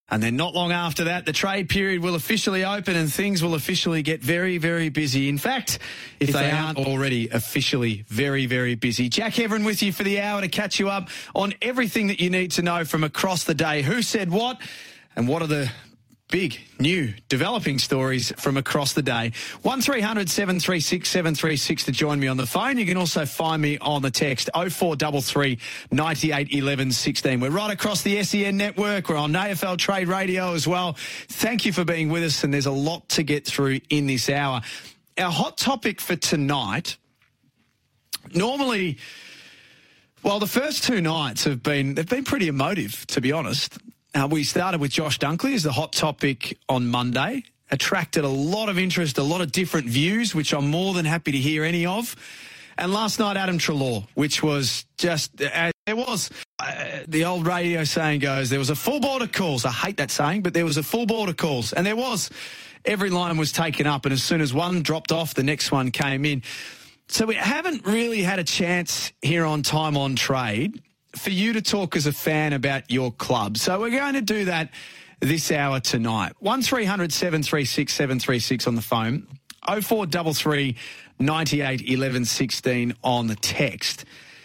And then not long after that, the trade period will officially open and things will officially get very, very busy. In fact, if they aren't already officially very, very busy. Jack Heverin with you for the hour to catch you up on everything that you need to know from across the day. Who said what and what are the big, new, developing stories from across the day. 1300 736 736 to join me on the phone. You can also find me on the text 0433 98 11 16. We're right across the SEN network. We're on AFL Trade Radio as well. Thank you for being with us, and there's a lot to get through in this hour. Our hot topic for tonight, normally, well, the first two nights they've been pretty emotive, to be honest. We started with Josh Dunkley as the hot topic on Monday. Attracted a lot of interest, a lot of different views, which I'm more than happy to hear any of. And last night, Adam Treloar, which was just, there was, the old radio saying goes, there was a full board of calls. I hate that saying, but there was a full board of calls. And there was, every line was taken up. And as soon as one dropped off, the next one came in. So we haven't really had a chance here on Time on Trade for you to talk as a fan about your club. So we're going to do that this hour tonight. 1300 736 736 on the phone, 0433 98 11 16 on the text.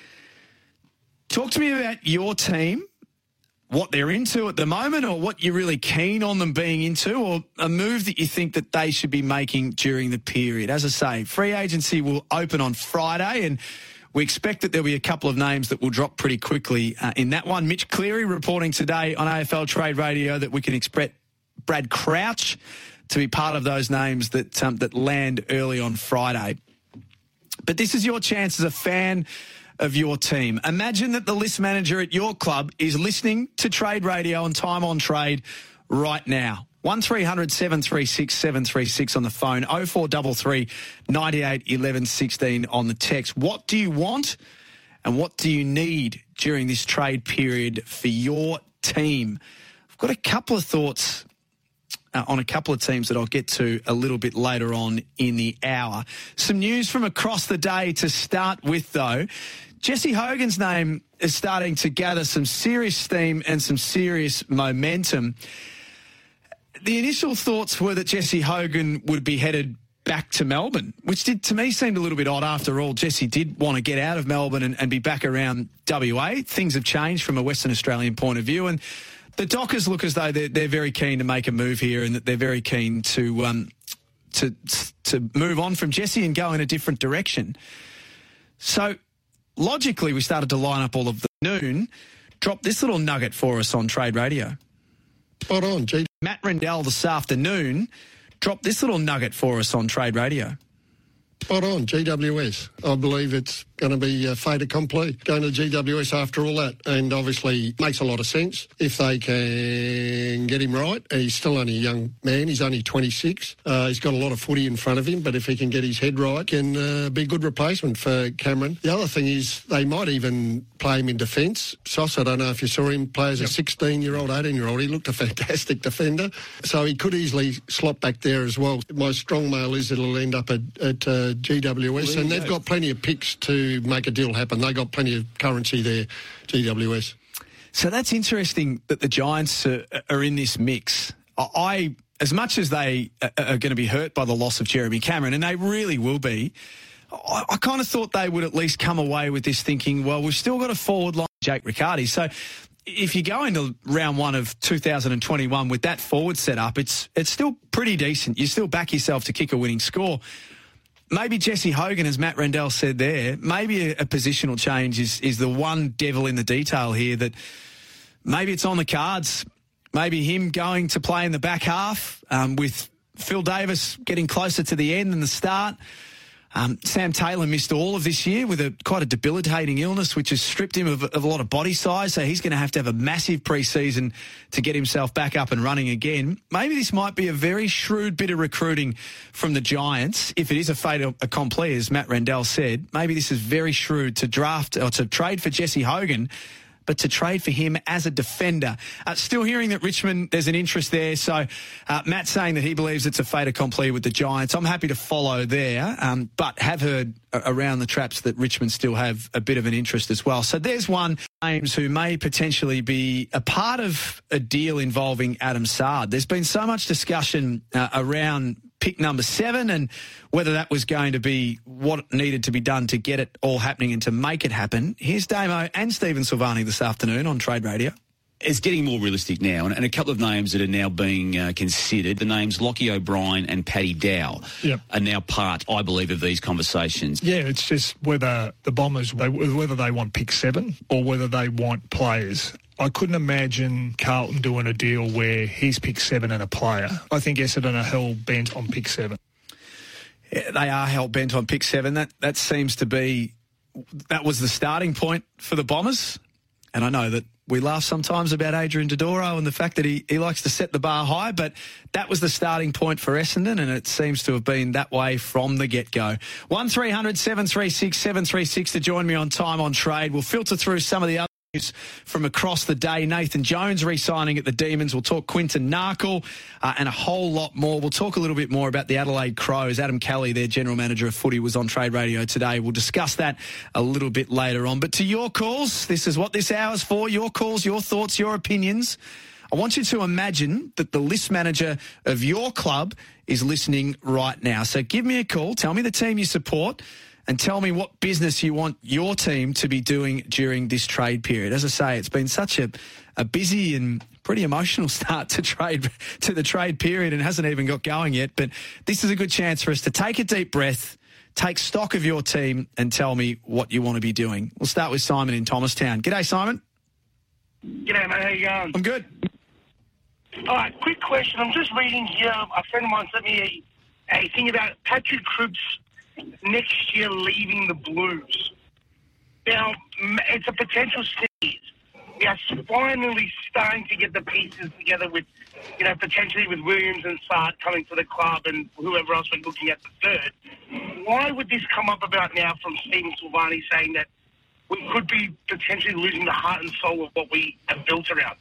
Talk to me about your team, what they're into at the moment, or what you're really keen on them being into, or a move that you think that they should be making during the period. As I say, free agency will open on Friday, and we expect that there'll be a couple of names that will drop pretty quickly in that one. Mitch Cleary reporting today on AFL Trade Radio that we can expect Brad Crouch to be part of those names that land early on Friday. But this is your chance as a fan of your team. Imagine that the list manager at your club is listening to Trade Radio and Time on Trade right now. 1300 736 736 on the phone, 0433 98 11 16 on the text. What do you want and what do you need during this trade period for your team? I've got a couple of thoughts on a couple of teams that I'll get to a little bit later on in the hour. Some news from across the day to start with, though. Jesse Hogan's name is starting to gather some serious steam and some serious momentum. The initial thoughts were that Jesse Hogan would be headed back to Melbourne, which did, to me, seemed a little bit odd. After all, Jesse did want to get out of Melbourne and be back around WA. Things have changed from a Western Australian point of view, and the Dockers look as though they're very keen to make a move here, and that they're very keen to move on from Jesse and go in a different direction. So, logically, we started to line up all of the noon. Drop this little nugget for us on Trade Radio. Spot on, G. Matt Rendell this afternoon dropped this little nugget for us on Trade Radio. Spot on, GWS. I believe it's going to be fait accompli, going to GWS after all that. And obviously makes a lot of sense if they can get him right. He's still only a young man. He's only 26. He's got a lot of footy in front of him, but if he can get his head right, can be a good replacement for Cameron. The other thing is they might even play him in defence. Sauce, I don't know if you saw him play as a 16-year-old, 18-year-old. He looked a fantastic defender. So he could easily slot back there as well. My strong mail is it'll end up at GWS, and they've got plenty of picks to make a deal happen. They got plenty of currency there, GWS. So that's interesting that the Giants are in this mix. As much as they are going to be hurt by the loss of Jeremy Cameron, and they really will be, I kind of thought they would at least come away with this thinking, well, we've still got a forward line, Jake Riccardi. So if you go into round one of 2021 with that forward setup, it's still pretty decent. You still back yourself to kick a winning score. Maybe Jesse Hogan, as Matt Rendell said there, maybe a positional change is the one devil in the detail here, that maybe it's on the cards. Maybe him going to play in the back half with Phil Davis getting closer to the end than the start. Sam Taylor missed all of this year with quite a debilitating illness, which has stripped him of a lot of body size. So he's going to have a massive pre-season to get himself back up and running again. Maybe this might be a very shrewd bit of recruiting from the Giants. If it is a fait accompli, as Matt Rendell said, maybe this is very shrewd to draft or to trade for Jesse Hogan, but to trade for him as a defender. Still hearing that Richmond, there's an interest there. So Matt's saying that he believes it's a fait accompli with the Giants. I'm happy to follow there, but have heard around the traps that Richmond still have a bit of an interest as well. So there's one names who may potentially be a part of a deal involving Adam Saad. There's been so much discussion around pick number 7 and whether that was going to be what needed to be done to get it all happening and to make it happen. Here's Damo and Stephen Silvani this afternoon on Trade Radio. It's getting more realistic now, and a couple of names that are now being considered. The names Lockie O'Brien and Paddy Dow are now part, I believe, of these conversations. Yeah, it's just whether the Bombers, whether they want pick 7 or whether they want players. I couldn't imagine Carlton doing a deal where he's pick 7 and a player. I think Essendon are hell-bent on pick 7. Yeah, they are hell-bent on pick 7. That seems to be... That was the starting point for the Bombers. And I know that we laugh sometimes about Adrian Dodoro and the fact that he likes to set the bar high, but that was the starting point for Essendon, and it seems to have been that way from the get-go. 1300 736 736 to join me on Time on Trade. We'll filter through some of the other news from across the day. Nathan Jones re-signing at the Demons. We'll talk Quinton Narkle and a whole lot more. We'll talk a little bit more about the Adelaide Crows. Adam Kelly, their general manager of footy, was on Trade Radio today. We'll discuss that a little bit later on. But to your calls, this is what this hour's for. Your calls, your thoughts, your opinions. I want you to imagine that the list manager of your club is listening right now. So give me a call. Tell me the team you support and tell me what business you want your team to be doing during this trade period. As I say, it's been such a busy and pretty emotional start to the trade period and hasn't even got going yet. But this is a good chance for us to take a deep breath, take stock of your team and tell me what you want to be doing. We'll start with Simon in Thomastown. G'day, Simon. G'day, mate. How you going? I'm good. All right, quick question. I'm just reading here. A friend of mine sent me a thing about Patrick Cripps next year leaving the Blues. Now, it's a potential sneeze. We are finally starting to get the pieces together with, potentially with Williams and Saad coming to the club and whoever else we're looking at the third. Why would this come up about now from Stephen Silvani saying that we could be potentially losing the heart and soul of what we have built around?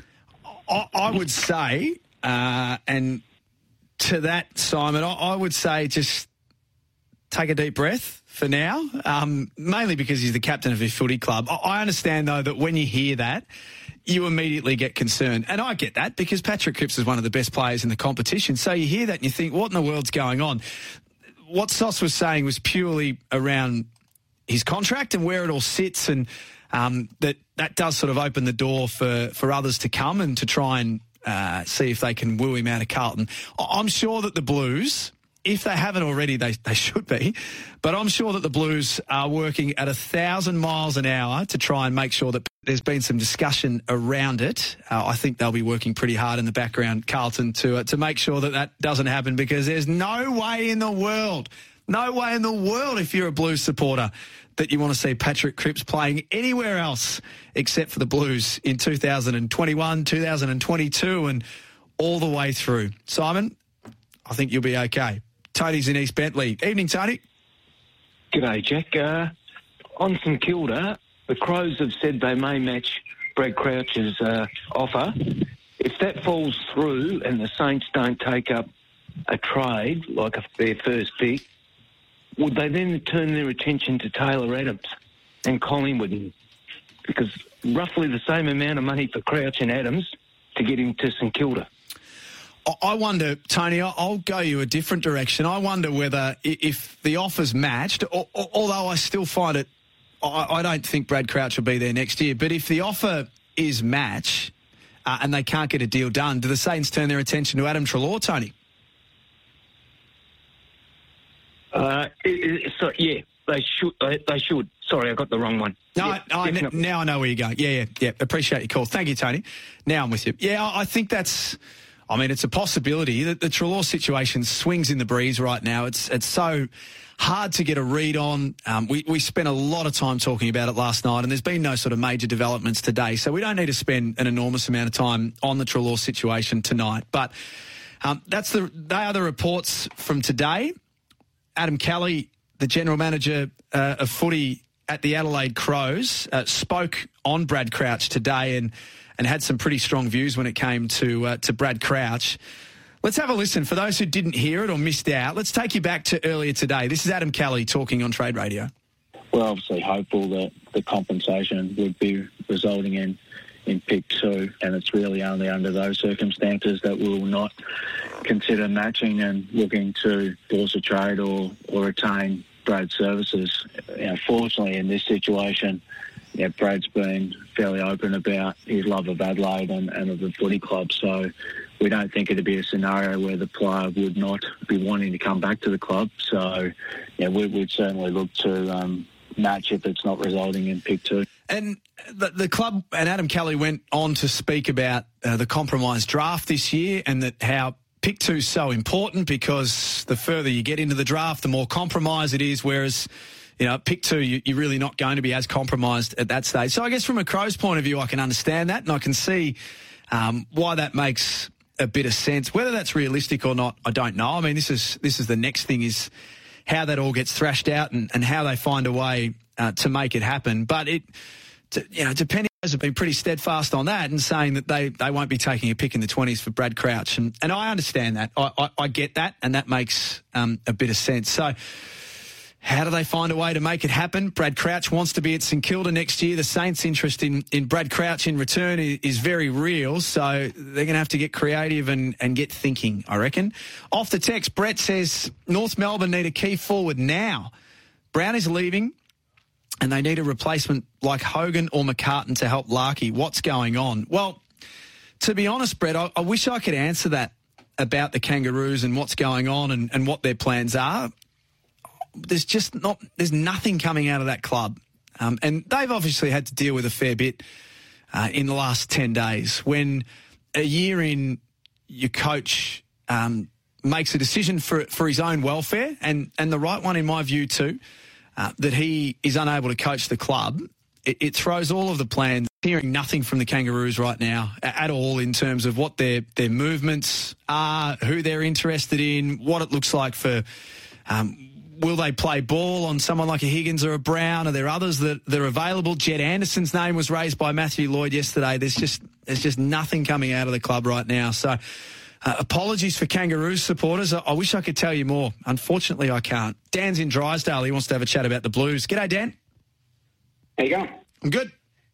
I would say, and to that, Simon, I would say just take a deep breath for now, mainly because he's the captain of his footy club. I understand, though, that when you hear that, you immediately get concerned. And I get that because Patrick Cripps is one of the best players in the competition. So you hear that and you think, what in the world's going on? What Sauce was saying was purely around his contract and where it all sits, and that does sort of open the door for others to come and to try and see if they can woo him out of Carlton. I'm sure that the Blues, if they haven't already, they should be, but I'm sure that the Blues are working at 1,000 miles an hour to try and make sure that there's been some discussion around it. I think they'll be working pretty hard in the background, Carlton, to make sure that doesn't happen, because there's no way in the world, if you're a Blues supporter, that you want to see Patrick Cripps playing anywhere else except for the Blues in 2021, 2022 and all the way through. Simon, I think you'll be okay. Tony's in East Bentley. Evening, Tony. G'day, Jack. On St Kilda, the Crows have said they may match Brad Crouch's offer. If that falls through and the Saints don't take up a trade, like their first pick, would they then turn their attention to Taylor Adams and Collingwood? Because roughly the same amount of money for Crouch and Adams to get him to St Kilda. I wonder, Tony, I'll go you a different direction. I wonder whether if the offer's matched, although I still find it, I don't think Brad Crouch will be there next year, but if the offer is match and they can't get a deal done, do the Saints turn their attention to Adam Treloar, Tony? Yeah, they should. Sorry, I got the wrong one. No, yeah, now I know where you're going. Yeah. Appreciate your call. Thank you, Tony. Now I'm with you. Yeah, I think it's a possibility that the Treloar situation swings in the breeze right now. It's so hard to get a read on. We spent a lot of time talking about it last night, and there's been no sort of major developments today, so we don't need to spend an enormous amount of time on the Treloar situation tonight. But they are the reports from today. Adam Kelly, the general manager of footy at the Adelaide Crows, spoke on Brad Crouch today and had some pretty strong views when it came to Brad Crouch. Let's have a listen. For those who didn't hear it or missed out, let's take you back to earlier today. This is Adam Kelly talking on Trade Radio. We're obviously hopeful that the compensation would be resulting in pick 2, and it's really only under those circumstances that we will not consider matching and looking to force a trade or retain Brad's services. Fortunately, in this situation, Brad's been fairly open about his love of Adelaide and of the footy club, so we don't think it'd be a scenario where the player would not be wanting to come back to the club. So, we'd certainly look to match if it's not resulting in pick 2. And the club and Adam Kelly went on to speak about the compromise draft this year and that how pick 2 is so important because the further you get into the draft, the more compromise it is, whereas pick 2, you're really not going to be as compromised at that stage. So I guess from a Crows point of view, I can understand that and I can see why that makes a bit of sense. Whether that's realistic or not, I don't know. I mean, this is the next thing is how that all gets thrashed out and how they find a way to make it happen. But depending, have been pretty steadfast on that and saying that they won't be taking a pick in the 20s for Brad Crouch. And I understand that. I get that, and that makes a bit of sense. So how do they find a way to make it happen? Brad Crouch wants to be at St Kilda next year. The Saints' interest in Brad Crouch in return is very real, so they're going to have to get creative and get thinking, I reckon. Off the text, Brett says, North Melbourne need a key forward now. Brown is leaving, and they need a replacement like Hogan or McCartan to help Larkey. What's going on? Well, to be honest, Brett, I wish I could answer that about the Kangaroos and what's going on and what their plans are. There's nothing coming out of that club. And they've obviously had to deal with a fair bit in the last 10 days. When a year in, your coach makes a decision for his own welfare, and the right one in my view too, that he is unable to coach the club, it throws all of the plans. Hearing nothing from the Kangaroos right now at all in terms of what their movements are, who they're interested in, what it looks like for... will they play ball on someone like a Higgins or a Brown? Are there others that are available? Jed Anderson's name was raised by Matthew Lloyd yesterday. There's just nothing coming out of the club right now. So apologies for Kangaroos supporters. I wish I could tell you more. Unfortunately, I can't. Dan's in Drysdale. He wants to have a chat about the Blues. G'day, Dan. How you going? I'm good.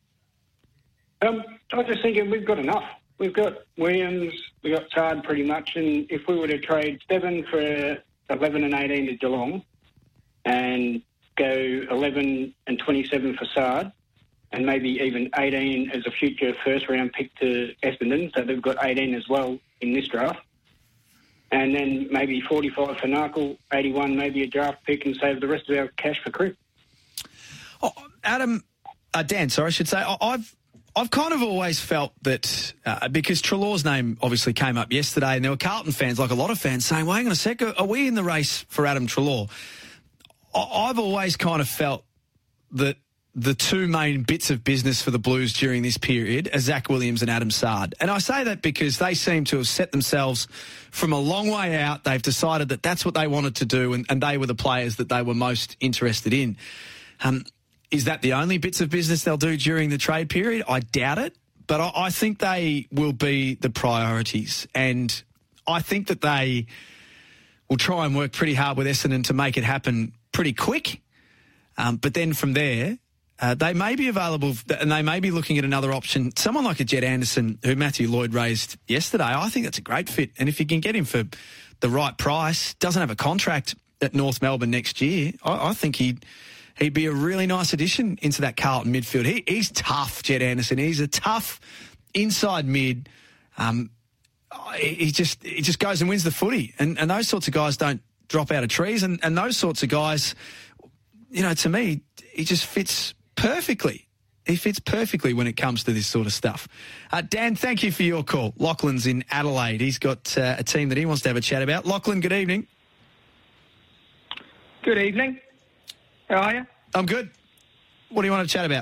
I was just thinking we've got enough. We've got Williams, we've got Sard pretty much, and if we were to trade 7 for 11 and 18 to Geelong and go 11 and 27 for Sard and maybe even 18 as a future first-round pick to Essendon, so they've got 18 as well in this draft, and then maybe 45 for Narkle, 81 maybe a draft pick and save the rest of our cash for Crip. Oh, Dan, I should say, I've kind of always felt that because Treloar's name obviously came up yesterday and there were Carlton fans, like a lot of fans, saying, well, hang on a sec, are we in the race for Adam Treloar? I've always kind of felt that the two main bits of business for the Blues during this period are Zach Williams and Adam Sard. And I say that because they seem to have set themselves from a long way out. They've decided that that's what they wanted to do and they were the players that they were most interested in. Is that the only bits of business they'll do during the trade period? I doubt it, but I think they will be the priorities. And I think that they will try and work pretty hard with Essendon to make it happen pretty quick. But then from there, they may be available and they may be looking at another option. Someone like a Jed Anderson, who Matthew Lloyd raised yesterday, I think that's a great fit. And if you can get him for the right price, doesn't have a contract at North Melbourne next year, I think he'd be a really nice addition into that Carlton midfield. He's tough, Jed Anderson. He's a tough inside mid. He just goes and wins the footy. And those sorts of guys don't drop out of trees. And those sorts of guys, to me, he just fits perfectly. He fits perfectly when it comes to this sort of stuff. Dan, thank you for your call. Lachlan's in Adelaide. He's got a team that he wants to have a chat about. Lachlan, good evening. Good evening. How are you? I'm good. What do you want to chat about?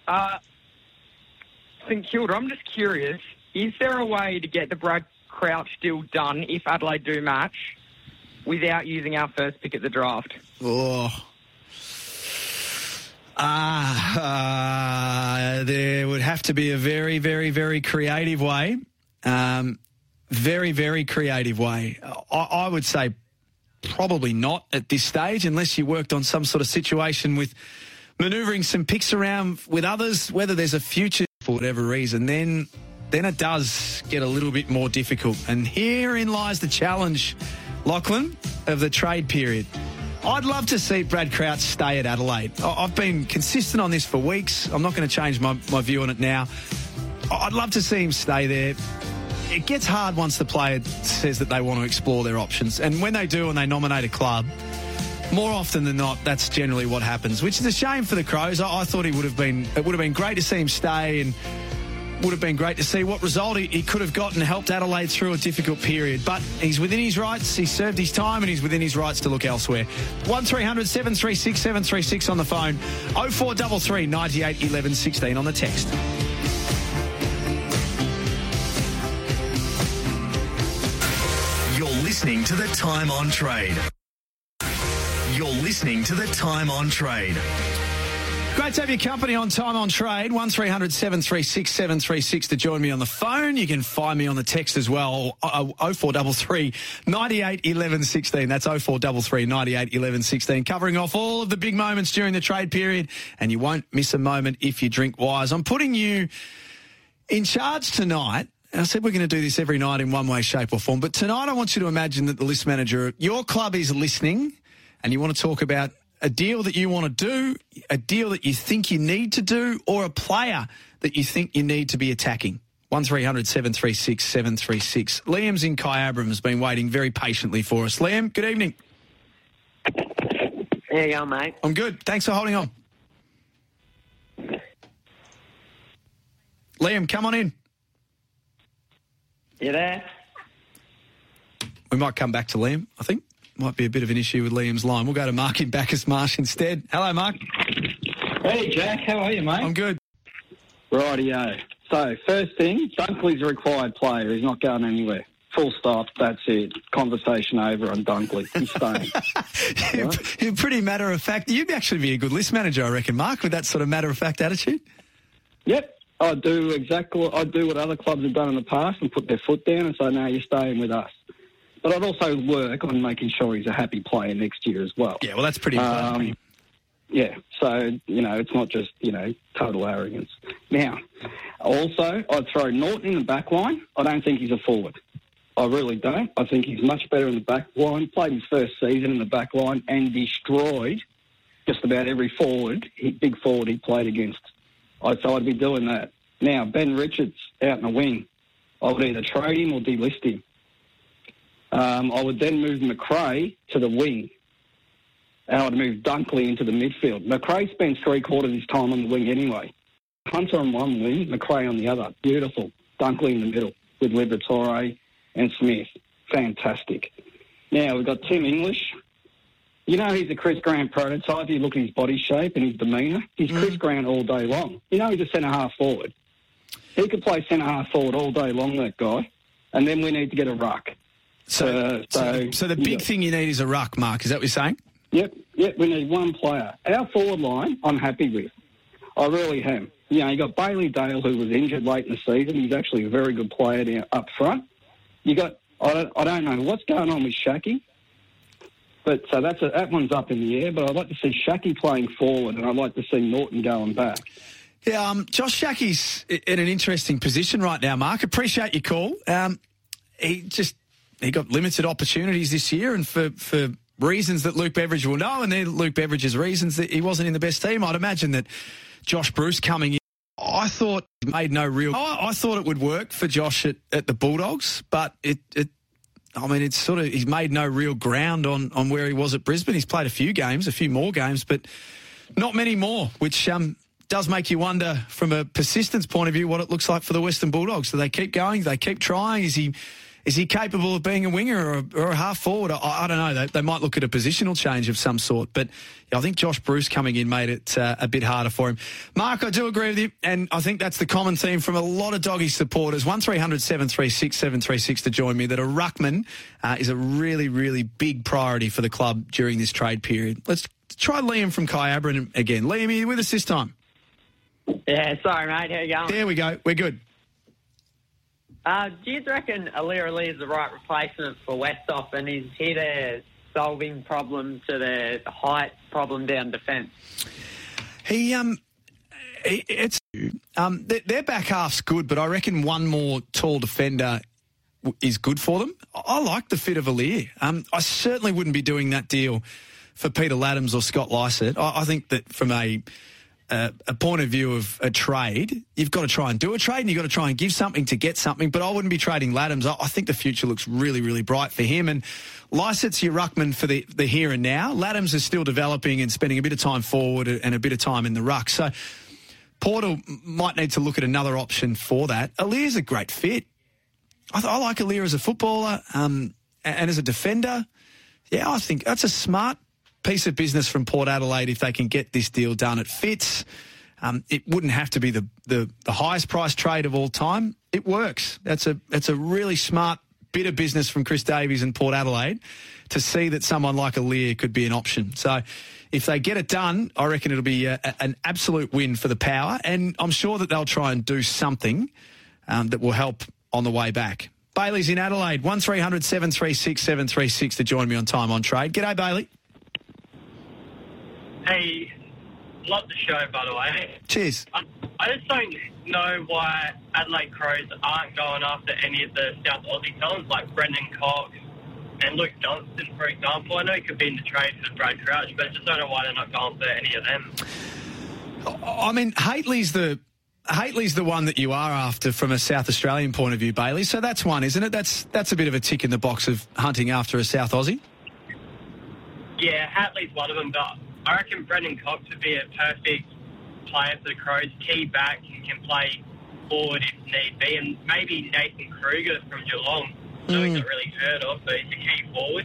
St Kilda, I'm just curious, is there a way to get the Brad Crouch deal done if Adelaide do match without using our first pick at the draft? Oh. There would have to be a very, very, very creative way. Very, very creative way. I would say probably not at this stage, unless you worked on some sort of situation with manoeuvring some picks around with others, whether there's a future for whatever reason, then it does get a little bit more difficult. And herein lies the challenge, Lachlan, of the trade period. I'd love to see Brad Crouch stay at Adelaide. I've been consistent on this for weeks. I'm not going to change my view on it now. I'd love to see him stay there. It gets hard once the player says that they want to explore their options. And when they do and they nominate a club, more often than not, that's generally what happens, which is a shame for the Crows. I thought it would have been great to see him stay, and would have been great to see what result he could have gotten, helped Adelaide through a difficult period. But he's within his rights. He's served his time, and he's within his rights to look elsewhere. 1300 736 736 on the phone. 0433 98 11 16 on the text. You're listening to The Time on Trade. You're listening to The Time on Trade. Great to have your company on Time on Trade. 1300 736 736 to join me on the phone. You can find me on the text as well. 0433 98 11 16. That's 0433 98 11 16. Covering off all of the big moments during the trade period, and you won't miss a moment if you drink wise. I'm putting you in charge tonight. I said we're going to do this every night in one way, shape or form. But tonight I want you to imagine that the list manager, your club, is listening, and you want to talk about a deal that you want to do, a deal that you think you need to do, or a player that you think you need to be attacking. 1300 736 736. Liam's in Kyabram has been waiting very patiently for us. Liam, good evening. How you going, mate? I'm good. Thanks for holding on. Liam, come on in. You there? We might come back to Liam, I think. Might be a bit of an issue with Liam's line. We'll go to Mark in Bacchus Marsh instead. Hello, Mark. Hey, Jack. How are you, mate? I'm good. Rightio. So, first thing, Dunkley's a required player. He's not going anywhere. Full stop. That's it. Conversation over on Dunkley. He's staying. You're pretty matter-of-fact. You'd actually be a good list manager, I reckon, Mark, with that sort of matter-of-fact attitude. Yep. I do what other clubs have done in the past and put their foot down and say, no, you're staying with us. But I'd also work on making sure he's a happy player next year as well. Yeah, well, that's pretty important. Yeah, so, it's not just, total arrogance. Now, also, I'd throw Norton in the back line. I don't think he's a forward. I really don't. I think he's much better in the back line. Played his first season in the back line and destroyed just about every big forward he played against. So I'd be doing that. Now, Ben Richards out in the wing. I would either trade him or delist him. I would then move McRae to the wing. And I would move Dunkley into the midfield. McRae spends three-quarters of his time on the wing anyway. Hunter on one wing, McRae on the other. Beautiful. Dunkley in the middle with Liberatore and Smith. Fantastic. Now, we've got Tim English. He's a Chris Grant prototype. You look at his body shape and his demeanour. He's Chris Grant all day long. He's a centre-half forward. He could play centre-half forward all day long, that guy. And then we need to get a ruck. So the big thing you need is a ruck, Mark. Is that what you're saying? Yep, we need one player. Our forward line, I'm happy with. I really am. You got Bailey Dale, who was injured late in the season. He's actually a very good player down up front. I don't know what's going on with Shaki. But so that one's up in the air. But I'd like to see Shaki playing forward, and I'd like to see Norton going back. Yeah, Josh Shaki's in an interesting position right now, Mark. Appreciate your call. He got limited opportunities this year, and for reasons that Luke Beveridge will know, and then Luke Beveridge's reasons that he wasn't in the best team. I'd imagine that Josh Bruce coming in, I thought it would work for Josh at the Bulldogs, but he's made no real ground on where he was at Brisbane. He's played a few more games, but not many more, which does make you wonder from a persistence point of view what it looks like for the Western Bulldogs. Do they keep going? Do they keep trying? Is he capable of being a winger or a half forward? I don't know. They might look at a positional change of some sort, but I think Josh Bruce coming in made it a bit harder for him. Mark, I do agree with you, and I think that's the common theme from a lot of Doggy supporters. 1300 736 736 to join me, that a ruckman is a really, really big priority for the club during this trade period. Let's try Liam from Kyabra again. Liam, are you with us this time? Yeah, sorry, mate. How you going? There we go. We're good. Do you reckon Aliir Ali is the right replacement for Westhoff, and is he the solving problem to the height problem down defence? Their back half's good, but I reckon one more tall defender is good for them. I like the fit of Aliir. I certainly wouldn't be doing that deal for Peter Laddams or Scott Lycett. I think that from a point of view of a trade, you've got to try and do a trade and you've got to try and give something to get something, but I wouldn't be trading Laddams. I think the future looks really, really bright for him, and Lycett's your ruckman for the here and now. Laddams is still developing and spending a bit of time forward and a bit of time in the ruck. So Porter might need to look at another option for that. Aliir's a great fit. I like Aliir as a footballer and as a defender. Yeah, I think that's a smart piece of business from Port Adelaide if they can get this deal done. It fits. It wouldn't have to be the highest price trade of all time. It works. That's a really smart bit of business from Chris Davies and Port Adelaide to see that someone like Aliir could be an option. So if they get it done, I reckon it'll be an absolute win for the Power, and I'm sure that they'll try and do something that will help on the way back. Bailey's in Adelaide, 1300 736 736 to join me on Time on Trade. G'day, Bailey. Hey, love the show, by the way. Cheers. I just don't know why Adelaide Crows aren't going after any of the South Aussie talents like Brendan Cox and Luke Johnston, for example. I know he could be in the trade for Brad Crouch, but I just don't know why they're not going for any of them. I mean, Haitley's the one that you are after from a South Australian point of view, Bailey. So that's one, isn't it? That's a bit of a tick in the box of hunting after a South Aussie. Yeah, Haitley's one of them, but I reckon Brendan Cox would be a perfect player for the Crows. Key back and can play forward if need be, and maybe Nathan Kruger from Geelong. So he's not really heard of, but he's a key forward.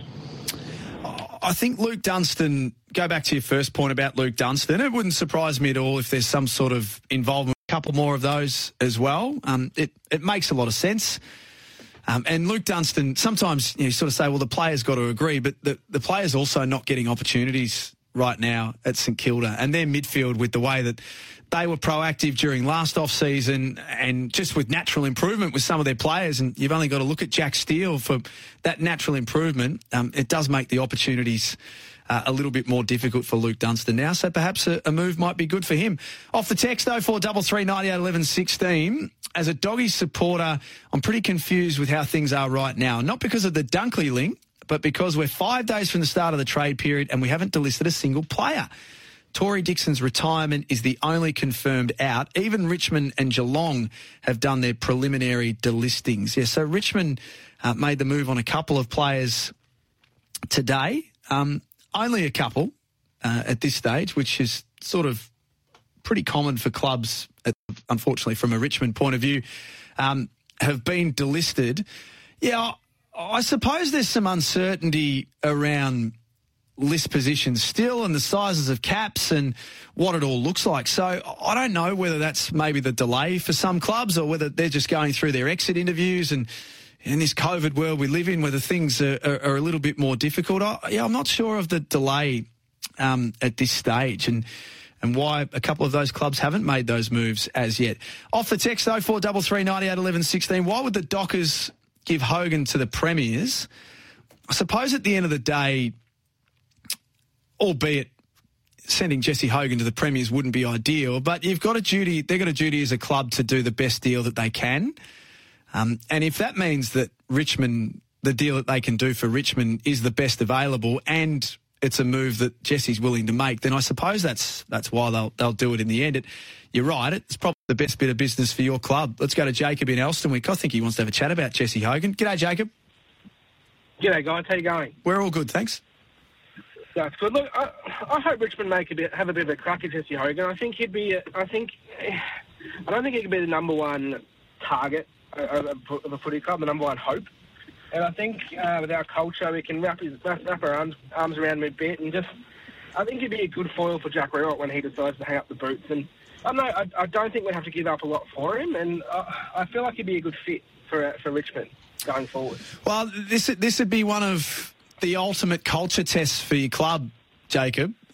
I think Luke Dunstan, go back to your first point about Luke Dunstan, it wouldn't surprise me at all if there's some sort of involvement, a couple more of those as well. It makes a lot of sense. And Luke Dunstan, sometimes you sort of say, well, the player's got to agree, but the player's also not getting opportunities right now at St Kilda, and their midfield, with the way that they were proactive during last off-season and just with natural improvement with some of their players, and you've only got to look at Jack Steele for that natural improvement, it does make the opportunities a little bit more difficult for Luke Dunstan now, so perhaps a move might be good for him. Off the text, 0433 98 11 16, as a Doggies supporter, I'm pretty confused with how things are right now, not because of the Dunkley link, but because we're 5 days from the start of the trade period and we haven't delisted a single player. Tory Dixon's retirement is the only confirmed out. Even Richmond and Geelong have done their preliminary delistings. Yeah, so Richmond made the move on a couple of players today. Only a couple at this stage, which is sort of pretty common for clubs, unfortunately, from a Richmond point of view, have been delisted. Yeah, I suppose there's some uncertainty around list positions still and the sizes of caps and what it all looks like. So I don't know whether that's maybe the delay for some clubs or whether they're just going through their exit interviews, and in this COVID world we live in, whether things are a little bit more difficult. I'm not sure of the delay at this stage and why a couple of those clubs haven't made those moves as yet. Off the text, 0433 98 11 16, why would the Dockers give Hogan to the Premiers? I suppose at the end of the day, albeit sending Jesse Hogan to the Premiers wouldn't be ideal, but they've got a duty as a club to do the best deal that they can. And if that means that Richmond, the deal that they can do for Richmond is the best available and it's a move that Jesse's willing to make, then I suppose that's why they'll do it in the end. You're right, it's probably the best bit of business for your club. Let's go to Jacob in Elstonwick. I think he wants to have a chat about Jesse Hogan. G'day, Jacob. G'day, guys. How you going? We're all good, thanks. That's good. Look, I hope Richmond have a bit of a crack at Jesse Hogan. I don't think he could be the number one target of a footy club, the number one hope. And I think with our culture, we can wrap our arms around him a bit, and I think he'd be a good foil for Jack Riewoldt when he decides to hang up the boots. And I don't think we'd have to give up a lot for him, and I feel like he'd be a good fit for Richmond going forward. Well, this would be one of the ultimate culture tests for your club, Jacob.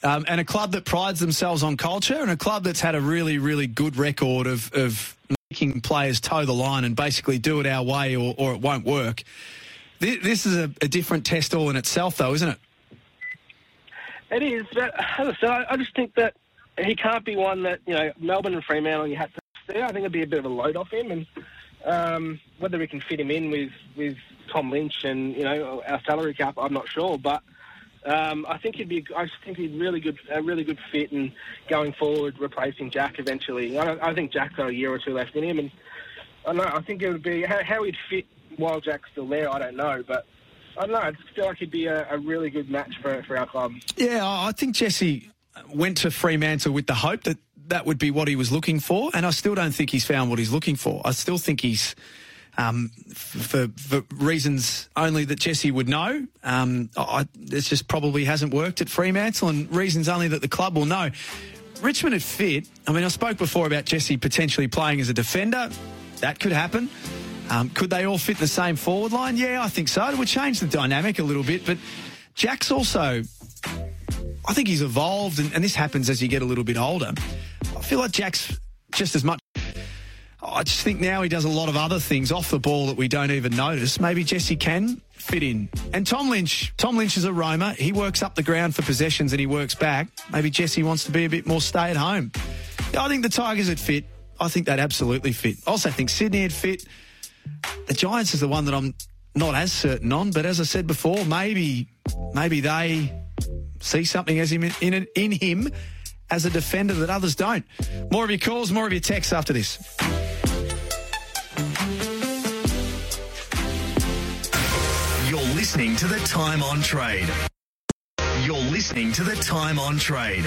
And a club that prides themselves on culture, and a club that's had a really, really good record of making players toe the line and basically do it our way or it won't work. This is a different test all in itself, though, isn't it? It is, but as I said, I just think that he can't be one that, Melbourne and Fremantle, you had to see. I think it'd be a bit of a load off him, and whether we can fit him in with Tom Lynch and, our salary cap, I'm not sure, but I think he'd really good, a really good fit, and going forward, replacing Jack eventually. I think Jack's got a year or two left in him, and I think it would be how he'd fit while Jack's still there. I don't know, but I don't know. I feel like he'd be a really good match for our club. Yeah, I think Jesse went to Fremantle with the hope that would be what he was looking for, and I still don't think he's found what he's looking for. I still think he's, for reasons only that Jesse would know, it just probably hasn't worked at Fremantle, and reasons only that the club will know. Richmond had fit. I mean, I spoke before about Jesse potentially playing as a defender. That could happen. Could they all fit in the same forward line? Yeah, I think so. It would change the dynamic a little bit, but Jack's also, I think he's evolved, and this happens as you get a little bit older. I feel like Jack's just as much. I just think now he does a lot of other things off the ball that we don't even notice. Maybe Jesse can fit in. And Tom Lynch is a roamer. He works up the ground for possessions and he works back. Maybe Jesse wants to be a bit more stay at home. I think the Tigers would fit. I think they'd absolutely fit. I also think Sydney would fit. The Giants is the one that I'm not as certain on, but as I said before, maybe they see something in him as a defender that others don't. More of your calls, more of your texts after this. You're listening to The Time on Trade. You're listening to The Time on Trade.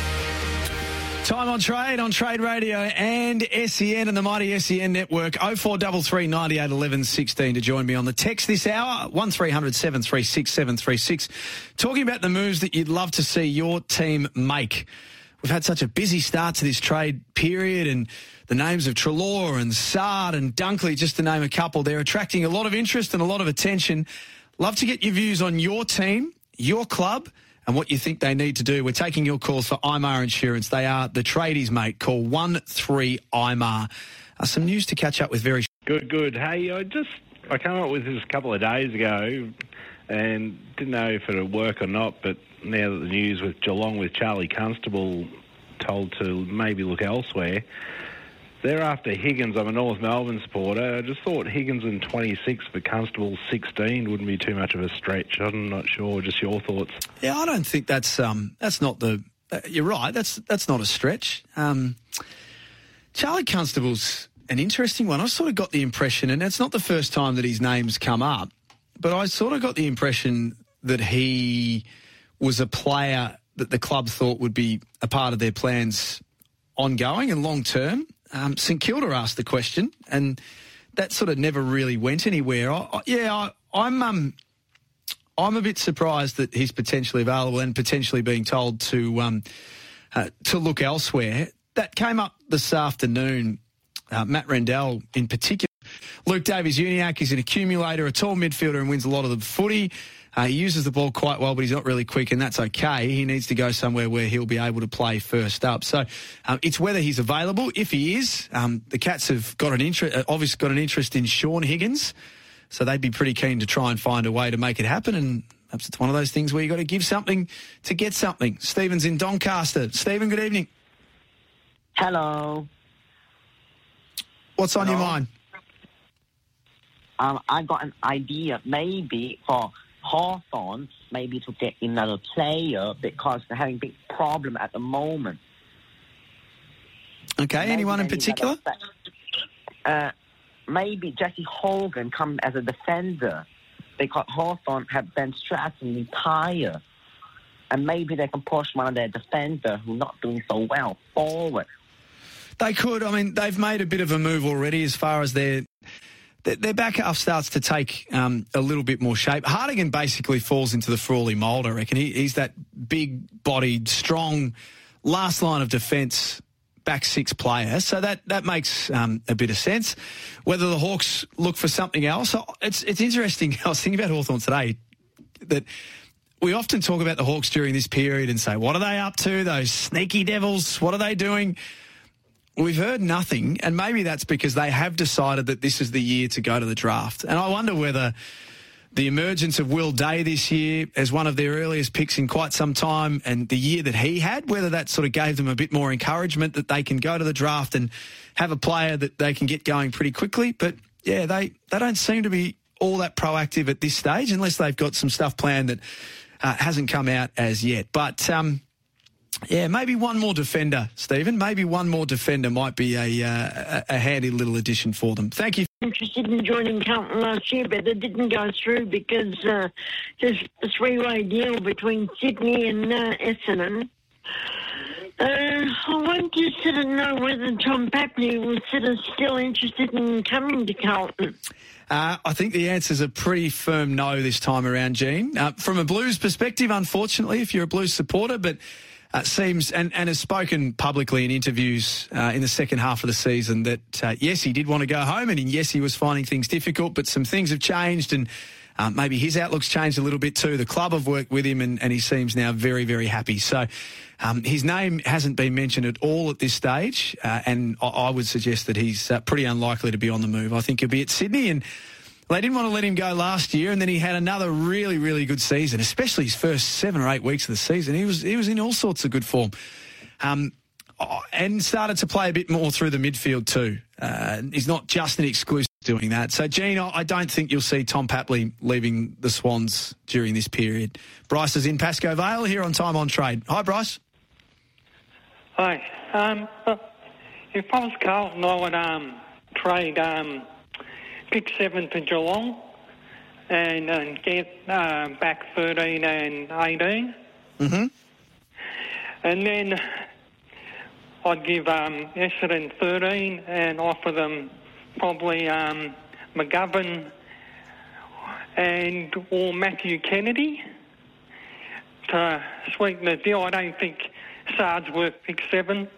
Time on Trade, on Trade Radio and SEN and the mighty SEN network. 0433 98 11 16 to join me on the text this hour. 1300 736 736. Talking about the moves that you'd love to see your team make. We've had such a busy start to this trade period, and the names of Treloar and Sard and Dunkley, just to name a couple, they're attracting a lot of interest and a lot of attention. Love to get your views on your team, your club, and what you think they need to do. We're taking your calls for IMAR Insurance. They are the tradies, mate. Call 13-IMAR. Some news to catch up with very shortly. Good. Hey, I came up with this a couple of days ago and didn't know if it would work or not, but now that the news with Geelong with Charlie Constable told to maybe look elsewhere, they're after Higgins. I'm a North Melbourne supporter. I just thought Higgins in 26 for Constable 16 wouldn't be too much of a stretch. I'm not sure. Just your thoughts. Yeah, I don't think that's not the. You're right. That's not a stretch. Charlie Constable's an interesting one. I sort of got the impression, and it's not the first time that his name's come up, but I sort of got the impression that he was a player that the club thought would be a part of their plans ongoing and long term. St Kilda asked the question, and that sort of never really went anywhere. I'm a bit surprised that he's potentially available and potentially being told to look elsewhere. That came up this afternoon. Matt Rendell in particular. Luke Davies-Uniacke is an accumulator, a tall midfielder, and wins a lot of the footy. He uses the ball quite well, but he's not really quick, and that's okay. He needs to go somewhere where he'll be able to play first up. So it's whether he's available. If he is, the Cats have got obviously got an interest in Sean Higgins, so they'd be pretty keen to try and find a way to make it happen, and perhaps it's one of those things where you've got to give something to get something. Stephen's in Doncaster. Stephen, good evening. Hello. What's on your mind? I got an idea maybe for Hawthorn, maybe to get another player because they're having a big problem at the moment. Okay, maybe anyone in particular? Maybe Jesse Hogan come as a defender because Hawthorn have Ben Stratton retire, and maybe they can push one of their defenders who's not doing so well forward. They could. I mean, they've made a bit of a move already as far as their back half starts to take a little bit more shape. Hartigan basically falls into the Frawley mould, I reckon. He's that big-bodied, strong, last line of defence, back six player. So that makes a bit of sense. Whether the Hawks look for something else, it's interesting. I was thinking about Hawthorn today, that we often talk about the Hawks during this period and say, what are they up to? Those sneaky devils, what are they doing? We've heard nothing, and maybe that's because they have decided that this is the year to go to the draft. And I wonder whether the emergence of Will Day this year as one of their earliest picks in quite some time, and the year that he had, whether that sort of gave them a bit more encouragement that they can go to the draft and have a player that they can get going pretty quickly. But, yeah, they don't seem to be all that proactive at this stage unless they've got some stuff planned that hasn't come out as yet. But, yeah, maybe one more defender, Stephen. Maybe one more defender might be a handy little addition for them. Thank you. Interested in joining Carlton last year, but it didn't go through because there's a three-way deal between Sydney and Essendon. I want to know whether Tom Papley was still interested in coming to Carlton. I think the answer's a pretty firm no this time around, Jean. From a Blues perspective, unfortunately, if you're a Blues supporter, but seems and has spoken publicly in interviews in the second half of the season that, yes, he did want to go home and yes, he was finding things difficult, but some things have changed and maybe his outlook's changed a little bit too. The club have worked with him and he seems now very, very happy. So his name hasn't been mentioned at all at this stage and I would suggest that he's pretty unlikely to be on the move. I think he'll be at Sydney and they didn't want to let him go last year, and then he had another really, really good season, especially his first 7 or 8 weeks of the season. He was in all sorts of good form, and started to play a bit more through the midfield too. He's not just an exclusive doing that. So, Gene, I don't think you'll see Tom Papley leaving the Swans during this period. Bryce is in Pascoe Vale here on Time on Trade. Hi, Bryce. Hi. If I was Carlton, I would trade pick 7 to Geelong and get back 13 and 18. Mm-hmm. And then I'd give Essendon 13 and offer them probably McGovern or Matthew Kennedy to sweeten the deal. I don't think Sard's worth pick 7.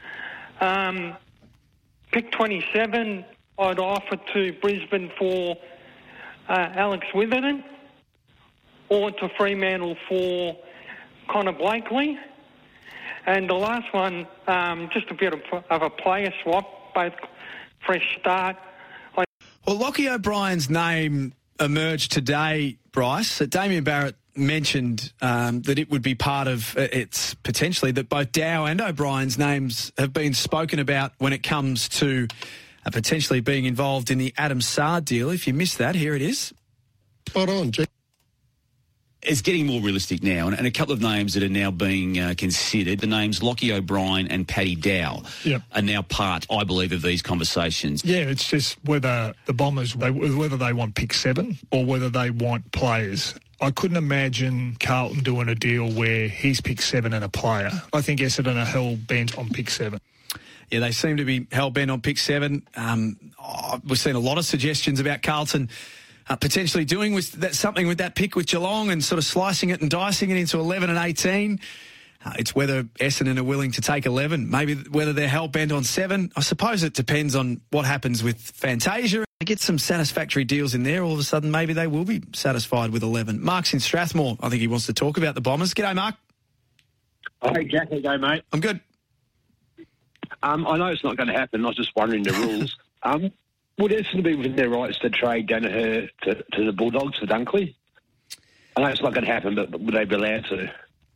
Pick 27... I'd offer to Brisbane for Alex Witherden or to Fremantle for Connor Blakely. And the last one, just a bit of a player swap, both fresh start. Well, Lockie O'Brien's name emerged today, Bryce. Damien Barrett mentioned that it would be part of it's potentially that both Dow and O'Brien's names have been spoken about when it comes to potentially being involved in the Adam Sard deal. If you missed that, here it is. Spot on, Jake. It's getting more realistic now, and a couple of names that are now being considered, the names Lockie O'Brien and Paddy Dow are now part, I believe, of these conversations. Yeah, it's just whether the Bombers, whether they want pick 7 or whether they want players. I couldn't imagine Carlton doing a deal where he's pick 7 and a player. I think Essendon are hell-bent on pick 7. Yeah, they seem to be hell-bent on pick 7. We've seen a lot of suggestions about Carlton potentially doing something with that pick with Geelong and sort of slicing it and dicing it into 11 and 18. It's whether Essendon are willing to take 11, maybe whether they're hell-bent on 7. I suppose it depends on what happens with Fantasia. They get some satisfactory deals in there, all of a sudden maybe they will be satisfied with 11. Mark's in Strathmore. I think he wants to talk about the Bombers. G'day, Mark. Hey, Jack. How you going, mate? I'm good. I know it's not going to happen. I was just wondering the rules. Would Essendon be within their rights to trade Danaher to the Bulldogs for Dunkley? I know it's not going to happen, but would they be allowed to?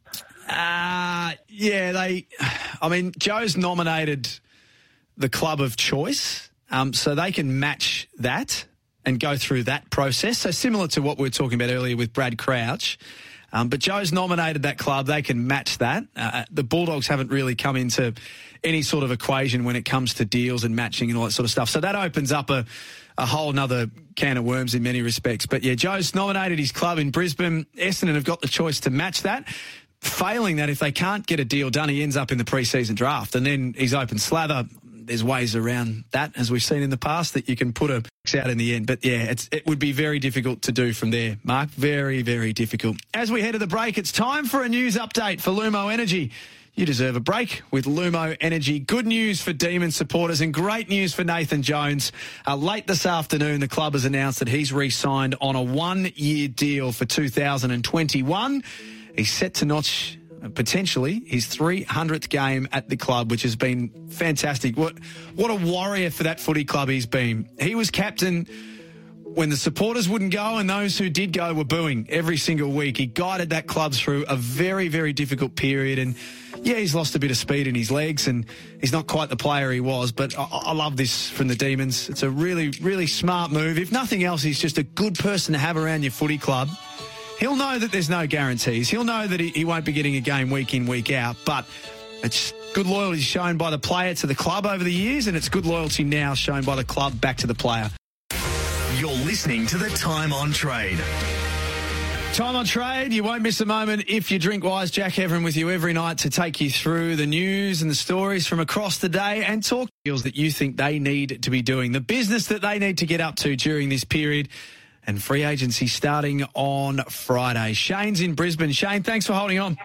Joe's nominated the club of choice, so they can match that and go through that process. So similar to what we were talking about earlier with Brad Crouch. But Joe's nominated that club. They can match that. The Bulldogs haven't really come into any sort of equation when it comes to deals and matching and all that sort of stuff. So that opens up a whole nother can of worms in many respects. But, yeah, Joe's nominated his club in Brisbane. Essendon have got the choice to match that. Failing that, if they can't get a deal done, he ends up in the pre-season draft. And then he's open slather. There's ways around that, as we've seen in the past, that you can put a out in the end. But, yeah, it would be very difficult to do from there, Mark. Very, very difficult. As we head to the break, it's time for a news update for Lumo Energy. You deserve a break with Lumo Energy. Good news for Demon supporters and great news for Nathan Jones. Late this afternoon, the club has announced that he's re-signed on a 1-year deal for 2021. He's set to notch potentially his 300th game at the club, which has been fantastic. What a warrior for that footy club he's been. He was captain when the supporters wouldn't go and those who did go were booing every single week. He guided that club through a very, very difficult period. And, yeah, he's lost a bit of speed in his legs and he's not quite the player he was. But I love this from the Demons. It's a really, really smart move. If nothing else, he's just a good person to have around your footy club. He'll know that there's no guarantees. He'll know that he won't be getting a game week in, week out. But it's good loyalty shown by the player to the club over the years, and it's good loyalty now shown by the club back to the player. You're listening to The Time on Trade. Time on Trade. You won't miss a moment if you drink wise. Jack Everin with you every night to take you through the news and the stories from across the day and talk deals that you think they need to be doing, the business that they need to get up to during this period. And free agency starting on Friday. Shane's in Brisbane. Shane, thanks for holding on.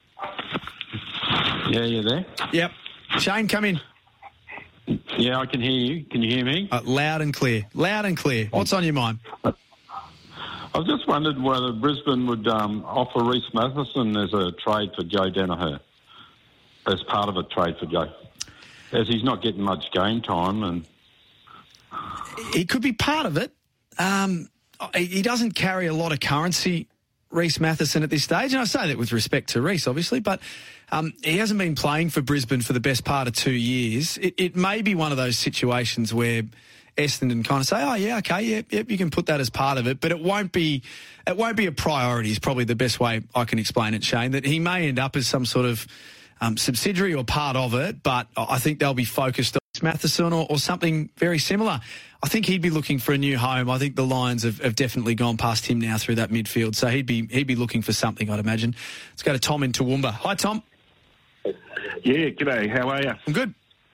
Yeah, you there? Yep. Shane, come in. Yeah, I can hear you. Can you hear me? Loud and clear. Loud and clear. What's on your mind? I've just wondered whether Brisbane would offer Reece Matheson as a trade for Joe Daniher, as part of a trade for Joe, as he's not getting much game time. And he could be part of it. He doesn't carry a lot of currency, Reece Matheson, at this stage. And I say that with respect to Reece, obviously, but he hasn't been playing for Brisbane for the best part of 2 years. It may be one of those situations where Essendon kind of say, oh, yeah, okay, yep, you can put that as part of it, but it won't be a priority is probably the best way I can explain it, Shane, that he may end up as some sort of subsidiary or part of it, but I think they'll be focused on Matheson or something very similar. I think he'd be looking for a new home. I think the Lions have definitely gone past him now through that midfield, so he'd be looking for something, I'd imagine. Let's go to Tom in Toowoomba. Hi, Tom. Yeah, g'day. How are you? I'm good.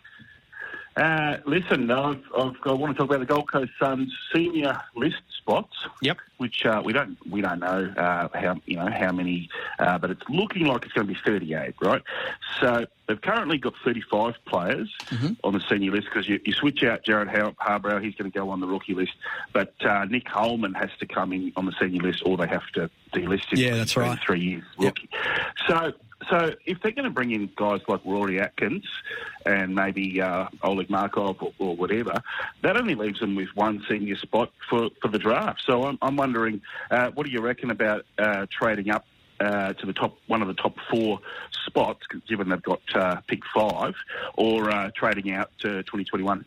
Listen, I want to talk about the Gold Coast Suns senior list spots. Yep. Which we don't know how many, but it's looking like it's going to be 38, right? So they've currently got 35 players on the senior list because you switch out Jared Harbrow, he's going to go on the rookie list, but Nick Holman has to come in on the senior list, or they have to delist him. Yeah, that's right. 3 years rookie. Yep. So if they're going to bring in guys like Rory Atkins and maybe Oleg Markov or whatever, that only leaves them with one senior spot for the draft. So I'm wondering, what do you reckon about trading up to the top, one of the top 4 spots, given they've got pick 5, or trading out to 2021?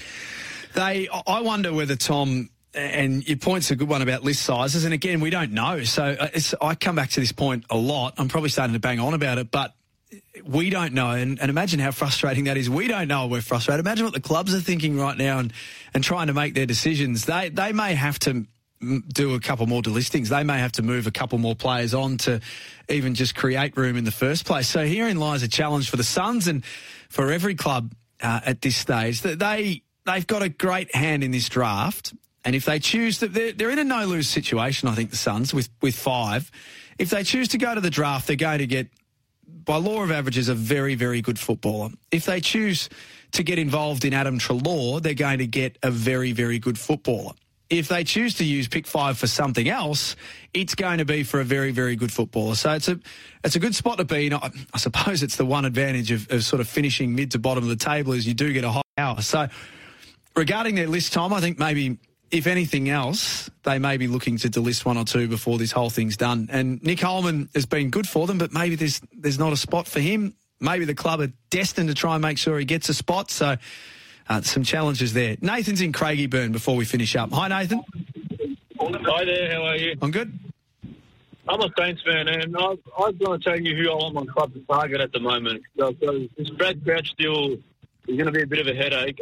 I wonder whether, Tom, and your point's a good one about list sizes, and again, we don't know. So I come back to this point a lot. I'm probably starting to bang on about it, but we don't know, and imagine how frustrating that is. We don't know. We're frustrated. Imagine what the clubs are thinking right now and trying to make their decisions. They may have to do a couple more delistings. They may have to move a couple more players on to even just create room in the first place. So herein lies a challenge for the Suns and for every club at this stage. They've got a great hand in this draft. And if they choose that, they're in a no-lose situation, I think, the Suns, with 5. If they choose to go to the draft, they're going to get, by law of averages, a very, very good footballer. If they choose to get involved in Adam Treloar, they're going to get a very, very good footballer. If they choose to use pick 5 for something else, it's going to be for a very, very good footballer. So it's a good spot to be in. I suppose it's the one advantage of sort of finishing mid to bottom of the table is you do get a high hour. So regarding their list, Tom, I think maybe, if anything else, they may be looking to delist 1 or 2 before this whole thing's done. And Nick Holman has been good for them, but maybe there's not a spot for him. Maybe the club are destined to try and make sure he gets a spot. So some challenges there. Nathan's in Craigieburn before we finish up. Hi, Nathan. Hi there, how are you? I'm good. I'm a Saints fan, and I was going to tell you who I want my club to target at the moment. So this Brad Crouch deal is going to be a bit of a headache.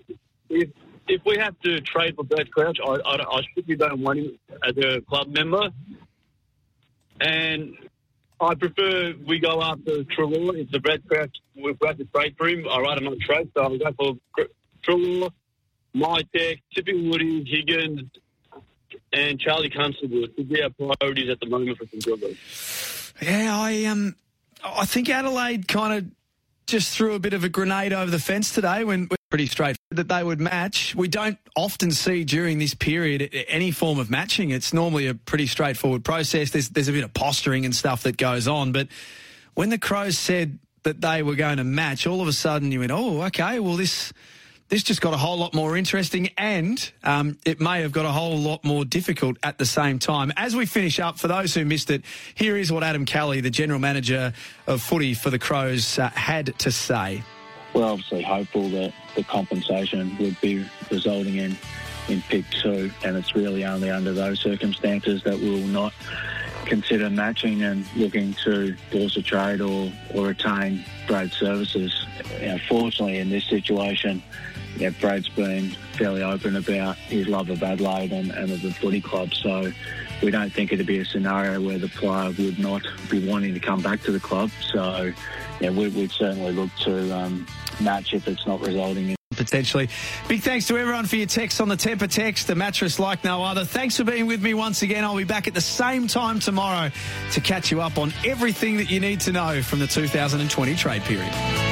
If we have to trade for Brad Crouch, I strictly don't want him as a club member. And I prefer we go after Treloar. If the Brad Crouch, we've got to trade for him, I'd rather not trade. So I'll go for Treloar, Mytek, Tipping Woody, Higgins, and Charlie Constable. Would be our priorities at the moment for some good. Yeah, I think Adelaide kind of just threw a bit of a grenade over the fence today when pretty straight that they would match. We don't often see during this period any form of matching. It's normally a pretty straightforward process. There's a bit of posturing and stuff that goes on. But when the Crows said that they were going to match, all of a sudden you went, oh, okay, well, this just got a whole lot more interesting, and it may have got a whole lot more difficult at the same time. As we finish up, for those who missed it, here is what Adam Kelly, the General Manager of footy for the Crows, had to say. We're obviously hopeful that the compensation would be resulting in pick 2, and it's really only under those circumstances that we will not consider matching and looking to force a trade or retain Brad's services. Fortunately, in this situation, Brad's been fairly open about his love of Adelaide and of the footy club, so we don't think it'd be a scenario where the player would not be wanting to come back to the club. So, we'd certainly look to match if it's not resulting in potentially. Big thanks to everyone for your texts on the Temper text, the mattress like no other. Thanks for being with me once again. I'll be back at the same time tomorrow to catch you up on everything that you need to know from the 2020 trade period.